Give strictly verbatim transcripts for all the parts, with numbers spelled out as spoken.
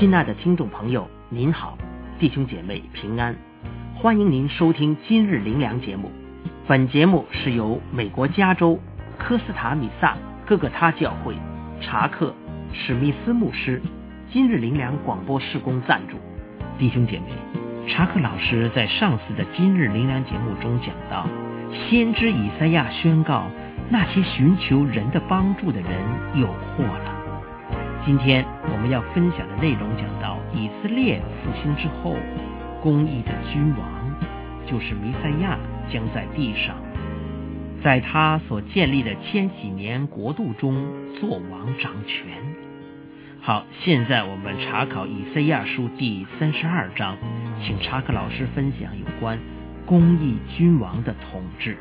亲爱的听众朋友，您好，弟兄姐妹平安，欢迎您收听今日灵粮节目。本节目是由美国加州科斯塔米萨哥哥他教会查克史密斯牧师今日灵粮广播事工赞助。弟兄姐妹，查克老师在上次的今日灵粮节目中讲到，先知以赛亚宣告那些寻求人的帮助的人有祸了。今天我们要分享的内容讲到以色列复兴之后，公义的君王就是弥赛亚将在地上，在他所建立的千禧年国度中做王掌权。好，现在我们查考以赛亚书第三十二章，请查克老师分享有关公义君王的统治。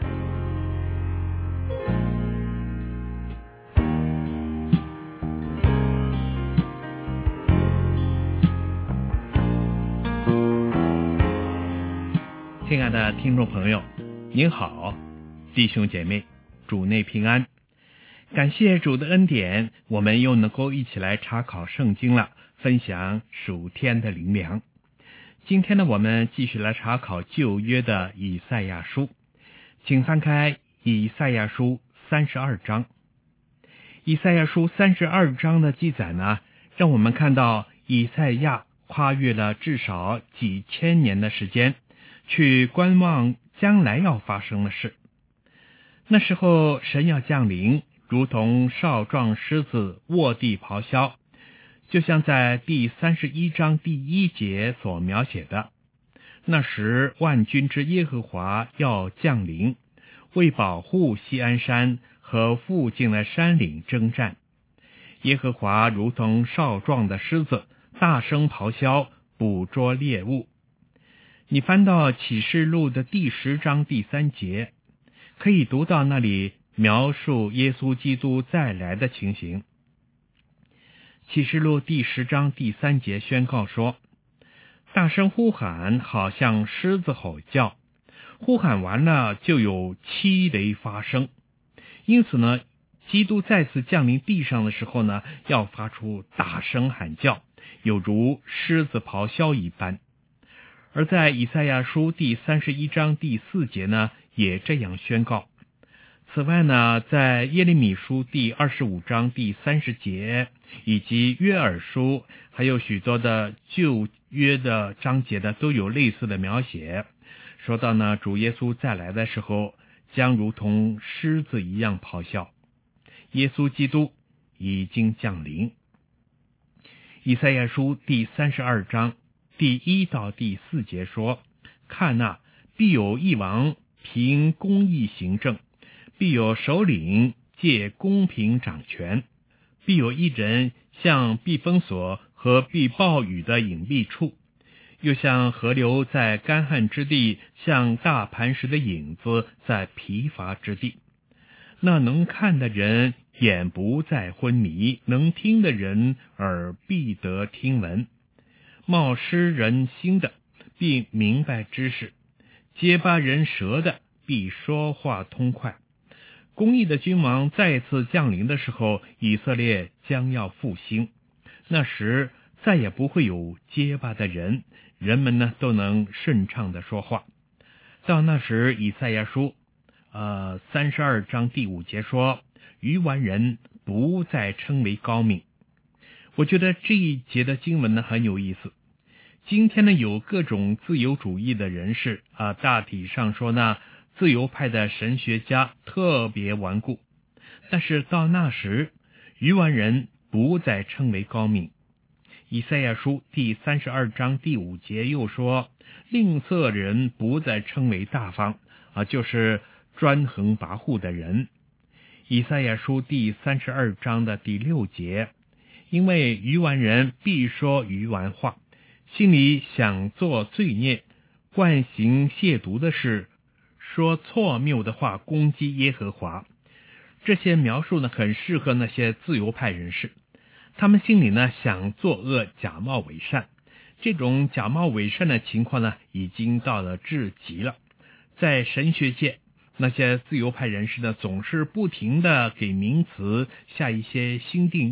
亲爱的听众朋友，您好，弟兄姐妹，主内平安。感谢主的恩典，我们又能够一起来查考圣经了，分享属天的灵粮。今天呢，我们继续来查考旧约的以赛亚书，请翻开以赛亚书三十二章。以赛亚书三十二章的记载呢，让我们看到以赛亚跨越了至少几千年的时间，去观望将来要发生的事。那时候神要降临，如同少壮狮子卧地咆哮，就像在第三十一章第一节所描写的。那时万军之耶和华要降临，为保护锡安山和附近的山岭征战。耶和华如同少壮的狮子，大声咆哮，捕捉猎物。你翻到启示录的第十章第三节，可以读到那里描述耶稣基督再来的情形。启示录第十章第三节宣告说，大声呼喊，好像狮子吼叫，呼喊完了就有七雷发生。因此呢，基督再次降临地上的时候呢，要发出大声喊叫，有如狮子咆哮一般。而在以赛亚书第三十一章第四节呢，也这样宣告。此外呢，在耶利米书第二十五章第三十节，以及约珥书，还有许多的旧约的章节呢，都有类似的描写。说到呢，主耶稣再来的时候，将如同狮子一样咆哮。耶稣基督已经降临。以赛亚书第三十二章第一到第四节说，看哪，必有一王凭公义行政，必有首领借公平掌权，必有一人像避风所和避暴雨的隐蔽处，又像河流在干旱之地，像大磐石的影子在疲乏之地。那能看的人眼不再昏迷，能听的人耳必得听闻。冒失人心的必明白知识，结巴人舌的必说话通快。公义的君王再次降临的时候，以色列将要复兴。那时再也不会有结巴的人，人们呢都能顺畅的说话。到那时，以赛亚书呃三十二章第五节说，愚顽人不再称为高明。我觉得这一节的经文呢很有意思。今天呢有各种自由主义的人士啊，大体上说呢，自由派的神学家特别顽固。但是到那时，愚顽人不再称为高明。以赛亚书第三十二章第五节又说，吝啬人不再称为大方啊，就是专横跋扈的人。以赛亚书第三十二章的第六节，因为愚顽人必说愚顽话，心里想做罪孽，惯行亵渎的事，说错谬的话攻击耶和华。这些描述呢，很适合那些自由派人士。他们心里呢想作恶，假冒伪善。这种假冒伪善的情况呢，已经到了至极了。在神学界，那些自由派人士呢，总是不停的给名词下一些新定义，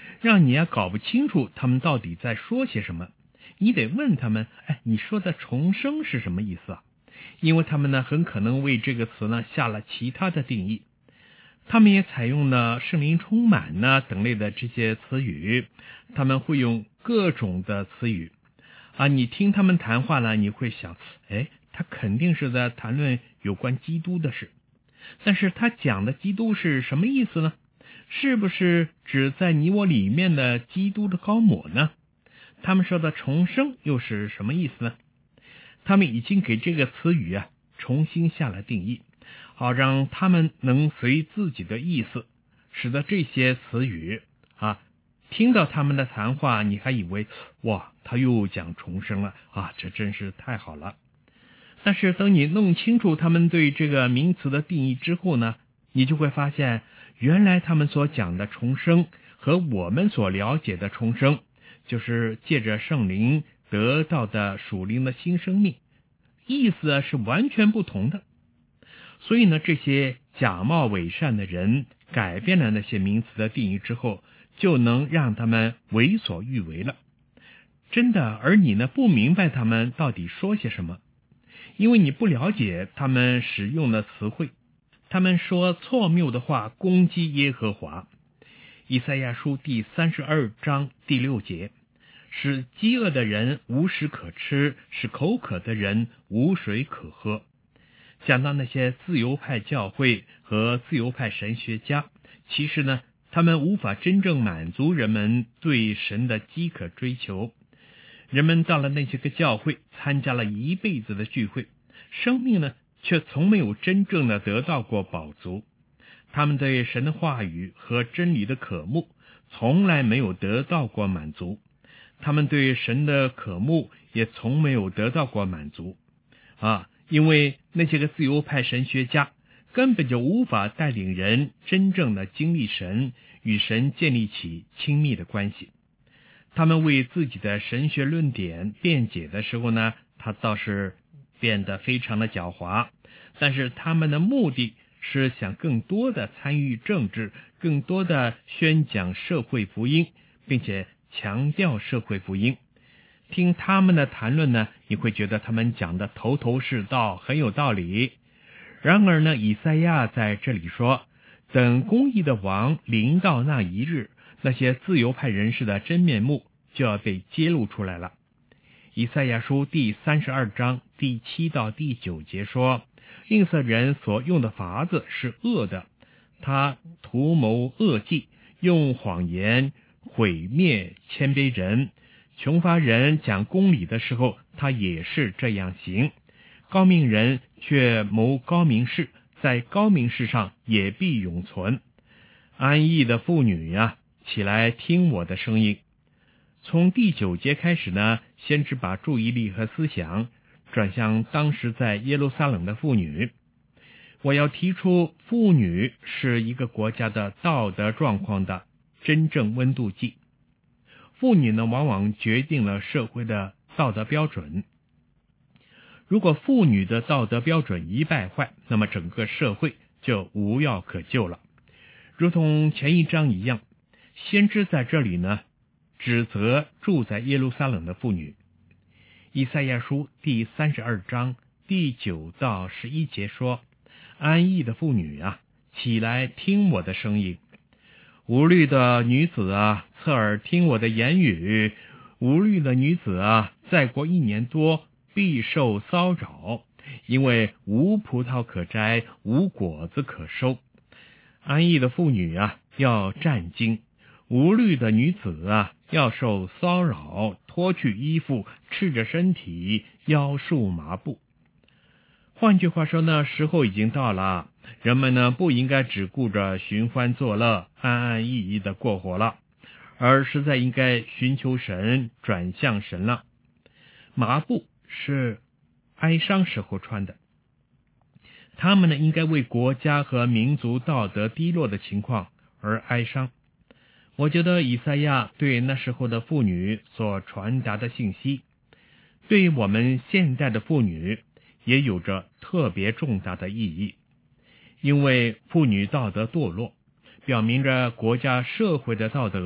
让你啊搞不清楚他们到底在说些什么。你得问他们，哎，你说的重生是什么意思啊？因为他们呢很可能为这个词呢下了其他的定义。他们也采用了圣灵充满呢等类的这些词语，他们会用各种的词语啊。你听他们谈话呢，你会想，哎，他肯定是在谈论有关基督的事。但是他讲的基督是什么意思呢？是不是指在你我里面的基督的膏抹呢？他们说的重生又是什么意思呢？他们已经给这个词语啊重新下了定义，好让他们能随自己的意思，使得这些词语啊，听到他们的谈话，你还以为哇，他又讲重生了啊，这真是太好了。但是等你弄清楚他们对这个名词的定义之后呢，你就会发现，原来他们所讲的重生和我们所了解的重生，就是借着圣灵得到的属灵的新生命，意思是完全不同的。所以呢，这些假冒伪善的人改变了那些名词的定义之后，就能让他们为所欲为了。真的，而你呢，不明白他们到底说些什么，因为你不了解他们使用的词汇。他们说错谬的话攻击耶和华。以赛亚书第三十二章第六节，使饥饿的人无食可吃，使口渴的人无水可喝。讲到那些自由派教会和自由派神学家，其实呢，他们无法真正满足人们对神的饥渴追求。人们到了那些个教会，参加了一辈子的聚会，生命呢却从没有真正的得到过饱足。他们对神的话语和真理的渴慕从来没有得到过满足，他们对神的渴慕也从没有得到过满足啊！因为那些个自由派神学家根本就无法带领人真正的经历神，与神建立起亲密的关系。他们为自己的神学论点辩解的时候呢，他倒是变得非常的狡猾，但是他们的目的是想更多的参与政治，更多的宣讲社会福音，并且强调社会福音。听他们的谈论呢，你会觉得他们讲的头头是道，很有道理。然而呢，以赛亚在这里说，等公义的王临到那一日，那些自由派人士的真面目就要被揭露出来了。以赛亚书第三十二章第七到第九节说，吝啬人所用的法子是恶的，他图谋恶计，用谎言毁灭谦卑人。穷乏人讲公理的时候，他也是这样行。高明人却谋高明事，在高明事上也必永存。安逸的妇女呀、啊，起来听我的声音。从第九节开始呢，先知把注意力和思想转向当时在耶路撒冷的妇女。我要提出，妇女是一个国家的道德状况的真正温度计。妇女呢，往往决定了社会的道德标准。如果妇女的道德标准一败坏，那么整个社会就无药可救了。如同前一章一样，先知在这里呢，指责住在耶路撒冷的妇女。以赛亚书第三十二章第九到十一节说，安逸的妇女啊，起来听我的声音。无虑的女子啊，侧耳听我的言语。无虑的女子啊，再过一年多必受骚扰，因为无葡萄可摘，无果子可收。安逸的妇女啊，要战惊。无虑的女子啊，要受骚扰，脱去衣服，赤着身体，腰束麻布。换句话说呢，时候已经到了，人们呢不应该只顾着寻欢作乐，安安逸逸的过活了，而实在应该寻求神，转向神了。麻布是哀伤时候穿的，他们呢应该为国家和民族道德低落的情况而哀伤。我觉得以赛亚对那时候的妇女所传达的信息，对我们现代的妇女也有着特别重大的意义。因为妇女道德堕落，表明着国家社会的道德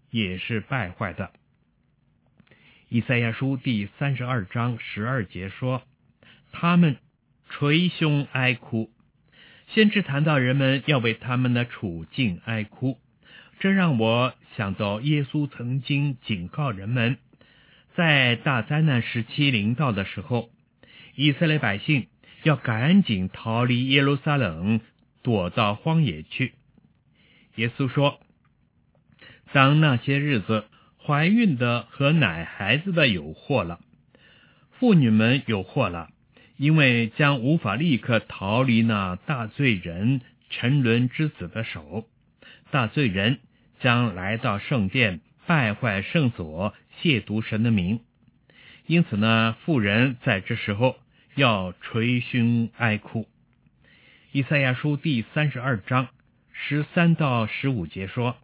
也是败坏的。以赛亚书第三十二章十二节说，他们捶胸哀哭。先知谈到人们要为他们的处境哀哭，这让我想到耶稣曾经警告人们，在大灾难时期临到的时候，以色列百姓要赶紧逃离耶路撒冷，躲到荒野去。耶稣说，当那些日子，怀孕的和奶孩子的有祸了，妇女们有祸了，因为将无法立刻逃离那大罪人沉沦之子的手。大罪人将来到圣殿，败坏圣所，亵渎神的名。因此呢，妇人在这时候要捶胸哀哭。以赛亚书第三十二章十三到十五节说，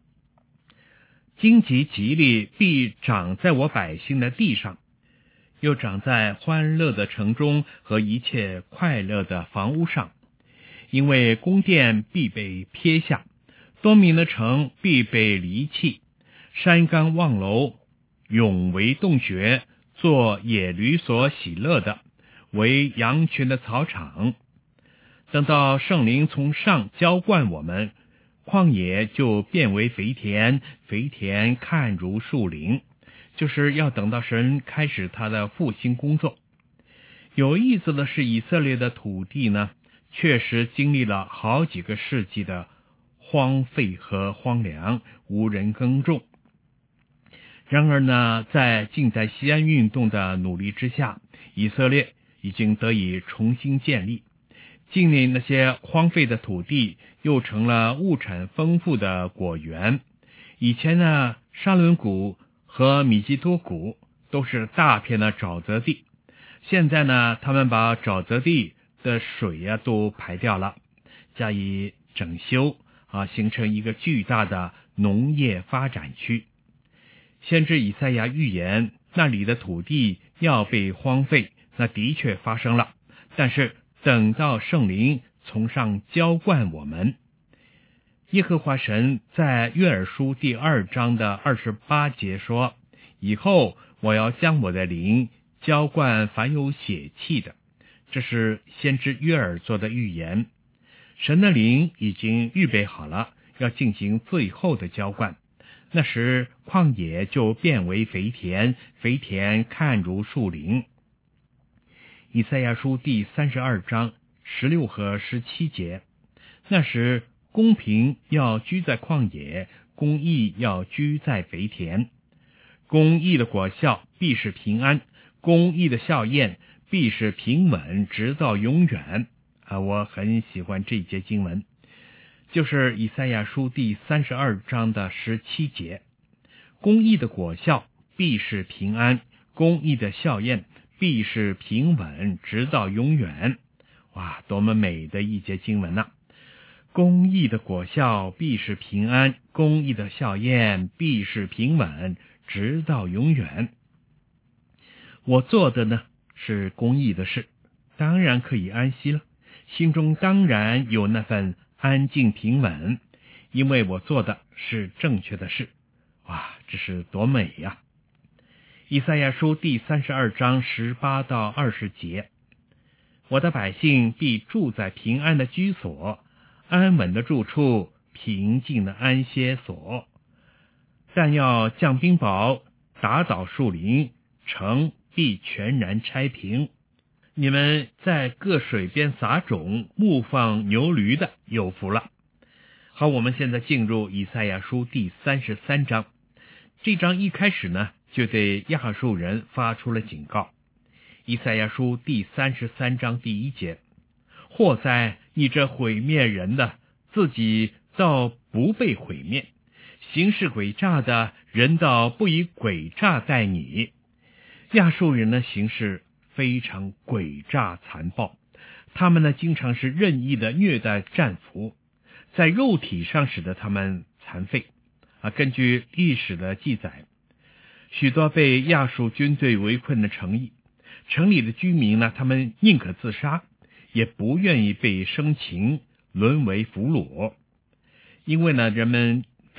荆棘蒺藜必长在我百姓的地上，又长在欢乐的城中和一切快乐的房屋上，因为宫殿必被撇下，多民的城必被离弃，山冈望楼，永为洞穴，做野驴所喜乐的，为羊群的草场。等到圣灵从上浇灌我们，旷野就变为肥田，肥田看如树林，就是要等到神开始他的复兴工作。有意思的是，以色列的土地呢，确实经历了好几个世纪的荒废和荒凉，无人耕种。然而呢，在近代西安运动的努力之下，以色列已经得以重新建立。近年那些荒废的土地又成了物产丰富的果园。以前呢，沙伦谷和米基多谷都是大片的沼泽地，现在呢，他们把沼泽地的水呀、啊、都排掉了，加以整修啊，形成一个巨大的农业发展区。先知以赛亚预言那里的土地要被荒废，那的确发生了，但是等到圣灵从上浇灌我们。耶和华神在约珥书第二章的二十八节说，以后我要将我的灵浇灌凡有血气的。这是先知约珥做的预言。神的灵已经预备好了，要进行最后的浇灌。那时旷野就变为肥田，肥田看如树林。以赛亚书第三十二章十六和十七节，那时公平要居在旷野，公义要居在肥田。公义的果效必是平安，公义的效验必是平稳，直到永远。啊，我很喜欢这节经文，就是以赛亚书第三十二章的十七节。公义的果效必是平安，公义的效验必是平稳，直到永远。哇，多么美的一节经文啊！公义的果效必是平安，公义的效验必是平稳，直到永远。我做的呢是公义的事，当然可以安息了，心中当然有那份安静平稳，因为我做的是正确的事。哇，这是多美呀！以赛亚书第三十二章十八到二十节，我的百姓必住在平安的居所，安稳的住处，平静的安歇所。但要降冰雹，打倒树林，城必全然拆平。你们在各水边撒种，牧放牛驴的有福了。好，我们现在进入以赛亚书第三十三章。这章一开始呢，就对亚述数人发出了警告。以赛亚书第三十三章第一节，祸哉，你这毁灭人的，自己倒不被毁灭，行事诡诈的人倒不以诡诈待你。亚述人的行事非常诡诈残暴，他们呢经常是任意的虐待战俘，在肉体上使得他们残废啊。根据历史的记载，许多被亚述军队围困的城邑，城里的居民呢，他们宁可自杀，也不愿意被生擒沦为俘虏，因为呢人们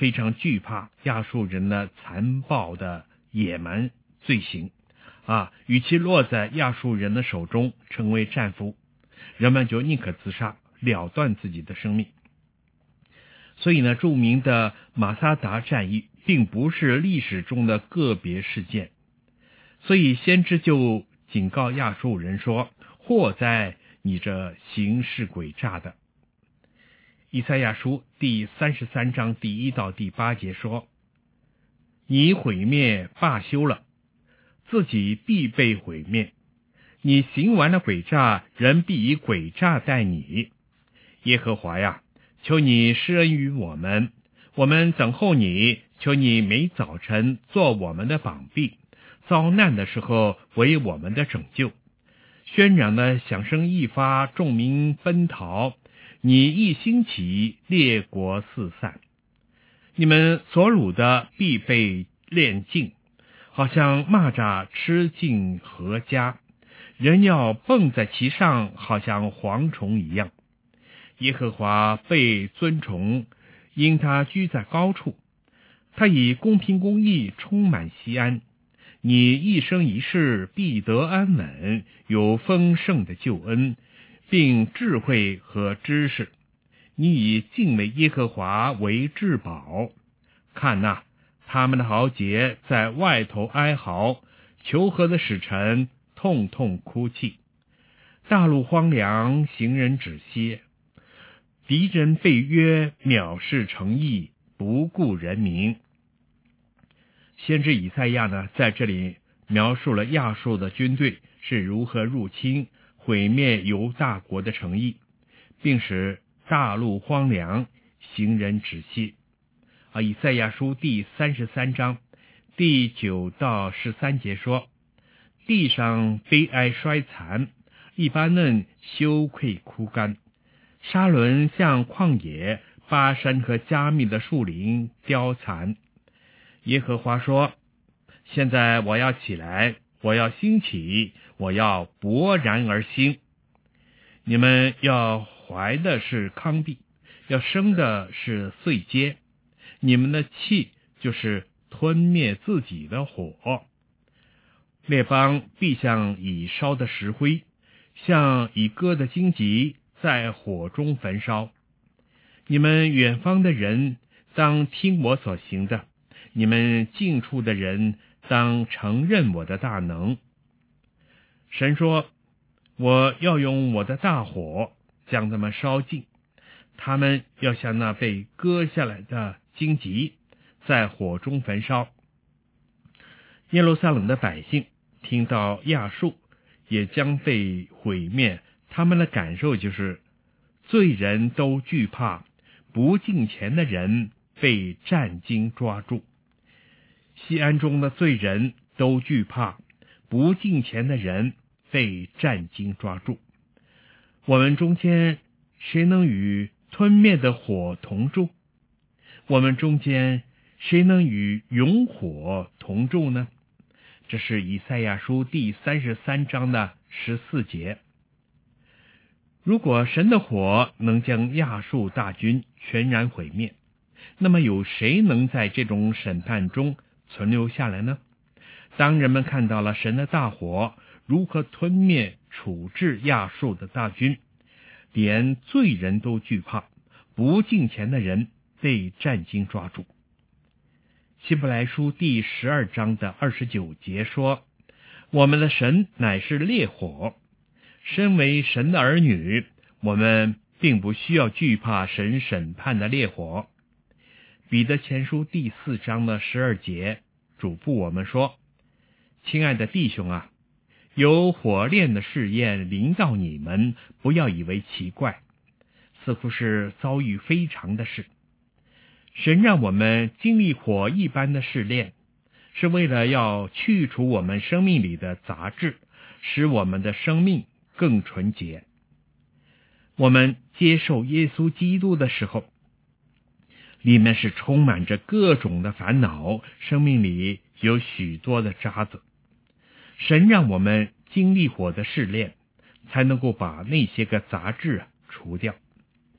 非常惧怕亚述人的残暴的野蛮罪行啊，与其落在亚述人的手中成为战俘，人们就宁可自杀，了断自己的生命。所以呢，著名的马萨达战役并不是历史中的个别事件，所以先知就警告亚述人说：祸哉，你这行事诡诈的。以赛亚书第三十三章第一到第八节说：你毁灭罢休了，自己必被毁灭。你行完了诡诈，人必以诡诈待你。耶和华呀，求你施恩于我们，我们等候你，求你每早晨做我们的膀臂，遭难的时候为我们的拯救。喧嚷的响声一发，众民奔逃，你一兴起，列国四散。你们所掳的必被炼尽，好像蚂蚱吃尽禾家，人要蹦在其上，好像蝗虫一样。耶和华被尊崇，因他居在高处，他以公平公义充满西安。你一生一世必得安稳，有丰盛的救恩，并智慧和知识。你以敬畏耶和华为至宝。看哪，他们的豪杰在外头哀嚎，求和的使臣痛痛哭泣。大陆荒凉，行人止歇，敌人被约，藐视诚意，不顾人民。先知以赛亚呢，在这里描述了亚述的军队是如何入侵毁灭犹大国的城邑，并使大陆荒凉，行人止息啊。以赛亚书第三十三章第九到十三节说：地上悲哀衰残，黎巴嫩羞愧枯干，沙伦像旷野，巴山和加密的树林凋残。耶和华说：现在我要起来，我要兴起，我要勃然而兴。你们要怀的是糠秕，要生的是碎秸，你们的气就是吞灭自己的火。列邦必像已烧的石灰，像已割的荆棘，在火中焚烧。你们远方的人当听我所行的，你们近处的人当承认我的大能。神说：我要用我的大火将他们烧尽，他们要像那被割下来的荆棘，在火中焚烧。耶路撒冷的百姓听到亚述也将被毁灭，他们的感受就是罪人都惧怕，不敬虔的人被战惊抓住。西安中的罪人都惧怕，不敬虔的人被战惊抓住。我们中间谁能与吞灭的火同住？我们中间谁能与永火同住呢？这是以赛亚书第三十三章的十四节。如果神的火能将亚述大军全然毁灭，那么有谁能在这种审判中存留下来呢？当人们看到了神的大火如何吞灭处置亚述的大军，连罪人都惧怕，不敬虔的人被战惊抓住。希伯来书第十二章的二十九节说：我们的神乃是烈火，身为神的儿女，我们并不需要惧怕神审判的烈火。彼得前书第四章的十二节嘱咐我们说：亲爱的弟兄啊，有火炼的试验临到你们，不要以为奇怪，似乎是遭遇非常的事。神让我们经历火一般的试炼，是为了要去除我们生命里的杂质，使我们的生命更纯洁。我们接受耶稣基督的时候，里面是充满着各种的烦恼，生命里有许多的渣子。神让我们经历火的试炼，才能够把那些个杂质除掉。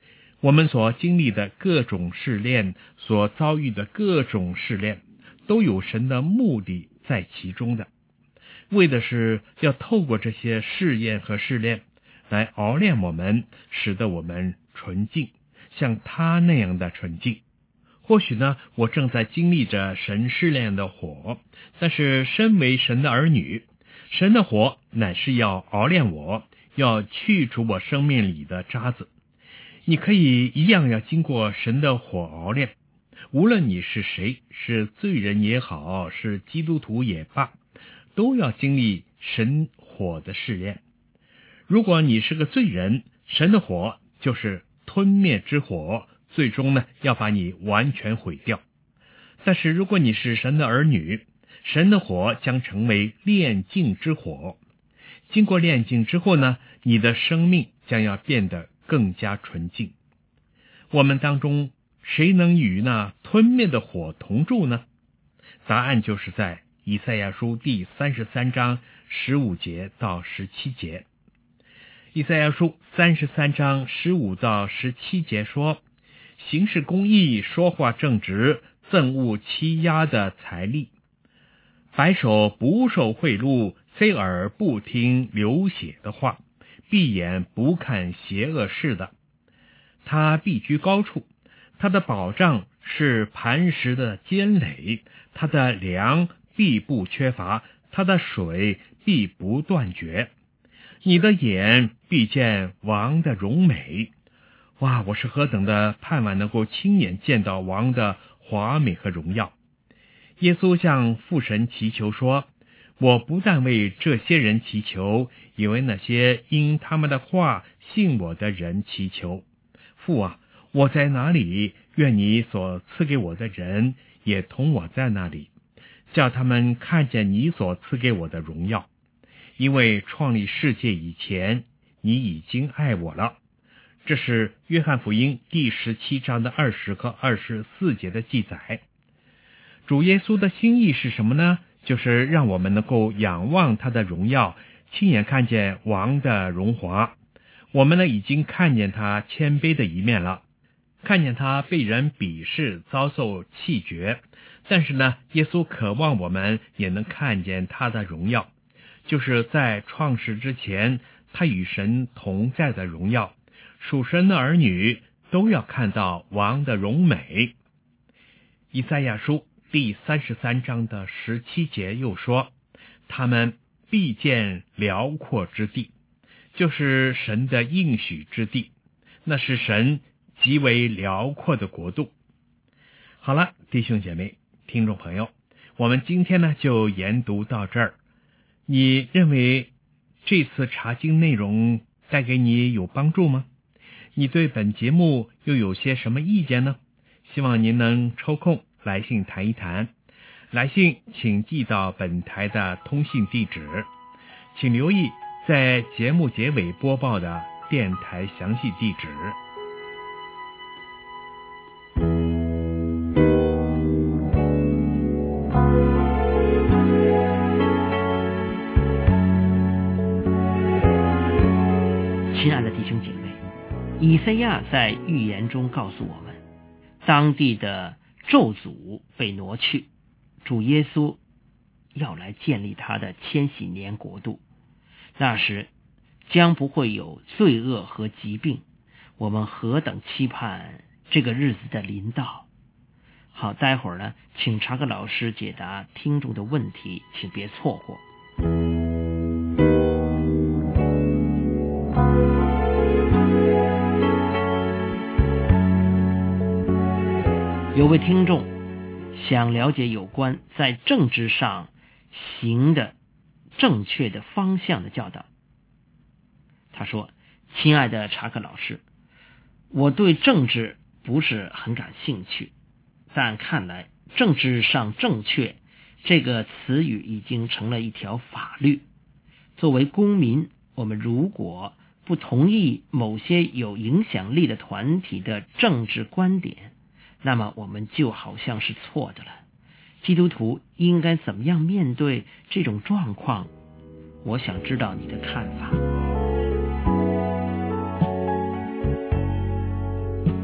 我们所经历的各种试炼，所遭遇的各种试炼，都有神的目的在其中的，为的是要透过这些试验和试炼来熬炼我们，使得我们纯净，像他那样的纯净。或许呢，我正在经历着神试炼的火，但是身为神的儿女，神的火乃是要熬炼我，要去除我生命里的渣子。你可以一样要经过神的火熬炼，无论你是谁，是罪人也好，是基督徒也罢，都要经历神火的试炼。如果你是个罪人，神的火就是吞灭之火，最终呢要把你完全毁掉。但是如果你是神的儿女，神的火将成为炼净之火。经过炼净之后呢，你的生命将要变得更加纯净。我们当中谁能与那吞灭的火同住呢？答案就是在以赛亚书第三十三章十五节到十七节。以赛亚书三十三章十五到十七节说，行事公义，说话正直，憎恶欺压的财力，白手不受贿赂，塞耳不听流血的话，闭眼不看邪恶事的。他必居高处，他的保障是磐石的坚垒，他的粮必不缺乏，他的水必不断绝。你的眼必见王的荣美。哇，我是何等的盼望能够亲眼见到王的华美和荣耀。耶稣向父神祈求说，我不但为这些人祈求，也为那些因他们的话信我的人祈求。父啊，我在哪里，愿你所赐给我的人也同我在那里，叫他们看见你所赐给我的荣耀。因为创立世界以前，你已经爱我了。这是约翰福音第十七章的二十和二十四节的记载。主耶稣的心意是什么呢？就是让我们能够仰望他的荣耀，亲眼看见王的荣华。我们呢已经看见他谦卑的一面了，看见他被人鄙视，遭受弃绝。但是呢，耶稣渴望我们也能看见他的荣耀，就是在创世之前，他与神同在的荣耀。属神的儿女都要看到王的荣美。以赛亚书第三十三章的十七节又说，他们必见辽阔之地，就是神的应许之地，那是神极为辽阔的国度。好了，弟兄姐妹，听众朋友，我们今天呢就研读到这儿。你认为这次查经内容带给你有帮助吗？你对本节目又有些什么意见呢？希望您能抽空来信谈一谈。来信请寄到本台的通信地址，请留意在节目结尾播报的电台详细地址。 亲爱的弟兄姐妹，以赛亚在预言中告诉我们，当地的咒诅被挪去，主耶稣要来建立他的千禧年国度，那时将不会有罪恶和疾病。我们何等期盼这个日子的临到。好，待会儿呢，请查克老师解答听众的问题，请别错过。有位听众想了解有关在政治上行的正确的方向的教导。他说，亲爱的查克老师，我对政治不是很感兴趣，但看来政治上正确这个词语已经成了一条法律。作为公民，我们如果不同意某些有影响力的团体的政治观点，那么我们就好像是错的了。基督徒应该怎么样面对这种状况？我想知道你的看法。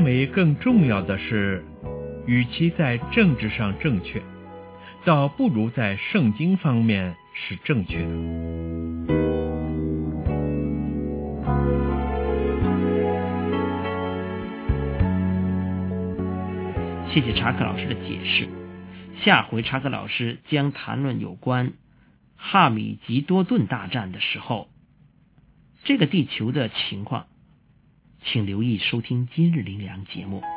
为更重要的是，与其在政治上正确，倒不如在圣经方面是正确的。 谢谢查克老师的解释。下回查克老师将谈论有关哈米吉多顿大战的时候，这个地球的情况，请留意收听今日灵粮节目。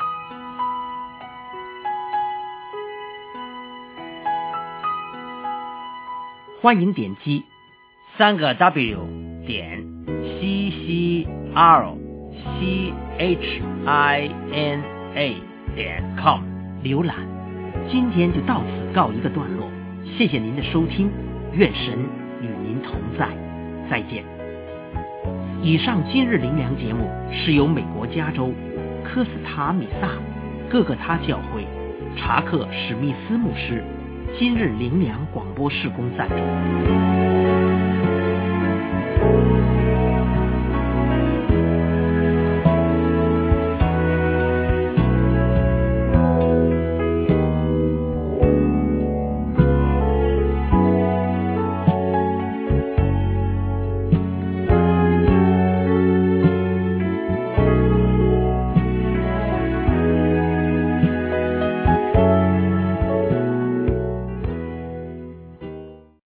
欢迎点击三个 W 点 C C R C H I N A 点 com 浏览。今天就到此告一个段落，谢谢您的收听，愿神与您同在，再见。以上今日灵粮节目是由美国加州科斯塔米萨各个他教会查克史密斯牧师今日灵粮广播事工赞助。